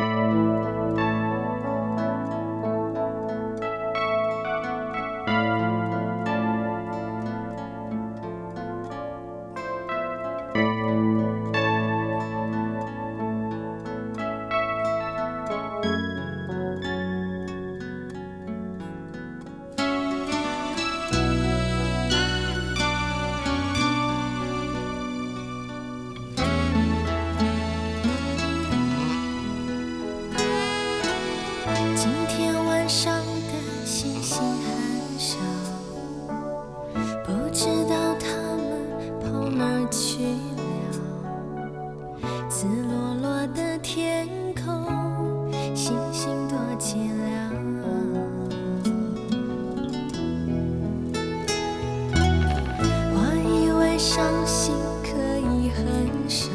今天晚上的星星很少，不知道它们跑哪儿去了。紫落落的天空，星星多寂寥。我以为伤心可以很少，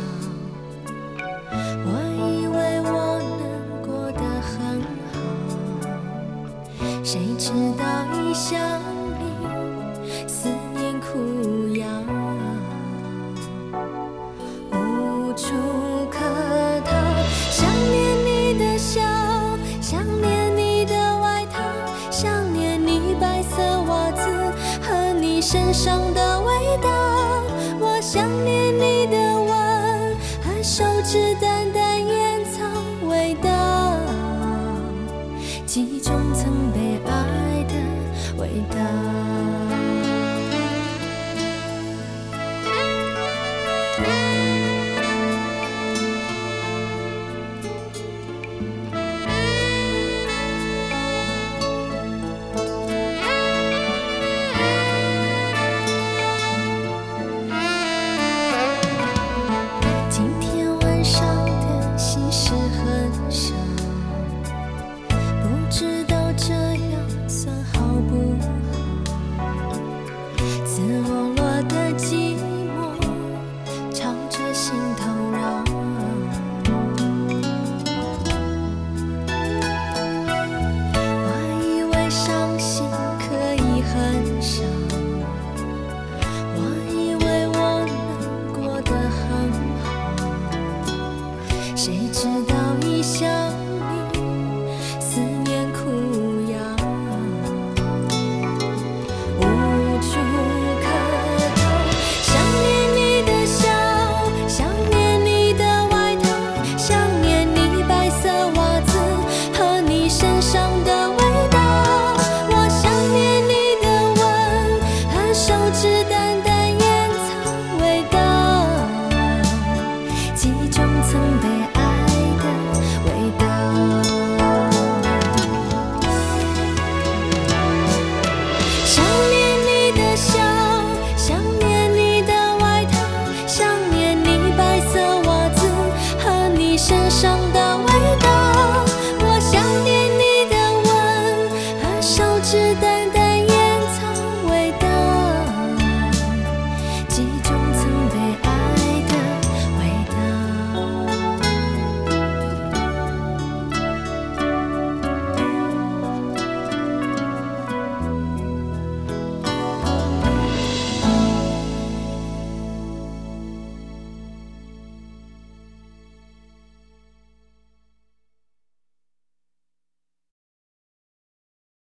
我以为我能过得很好，谁知道一想你，思念苦药，无处可逃。想念你的笑，想念你的外套，想念你白色袜子和你身上的味道。我想念你的吻和手指淡淡烟草味道，记忆中曾被爱的味道。今天晚上的心事很少，不知道这样算好不好？紫落落的寂寞朝着心头绕。我以为伤心可以很少，我以为我能过得很好，谁知道一想你，思念苦药，无处可逃。想念你的笑，想念你的外套，想念你白色袜子和你身上的味道。我想念你的吻和手指淡淡烟草味道，记忆中曾被爱的味道。想念你的笑，想念你的外套，想念你白色袜子和你身上的